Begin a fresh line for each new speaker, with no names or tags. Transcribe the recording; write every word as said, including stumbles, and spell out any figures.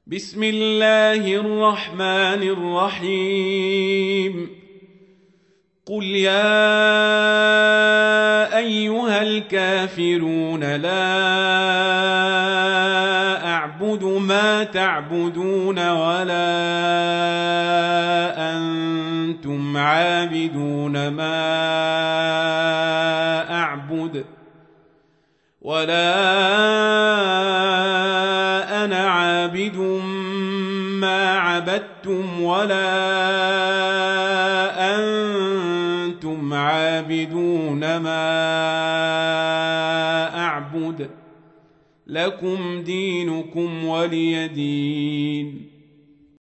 بسم الله الرحمن الرحيم قل يا أيها الكافرون لا أعبد ما تعبدون ولا أنتم عابدون ما أعبد ولا أنا عابد ما عبدتم ولا أنتم عابدون ما أعبد لكم دينكم ولي دين.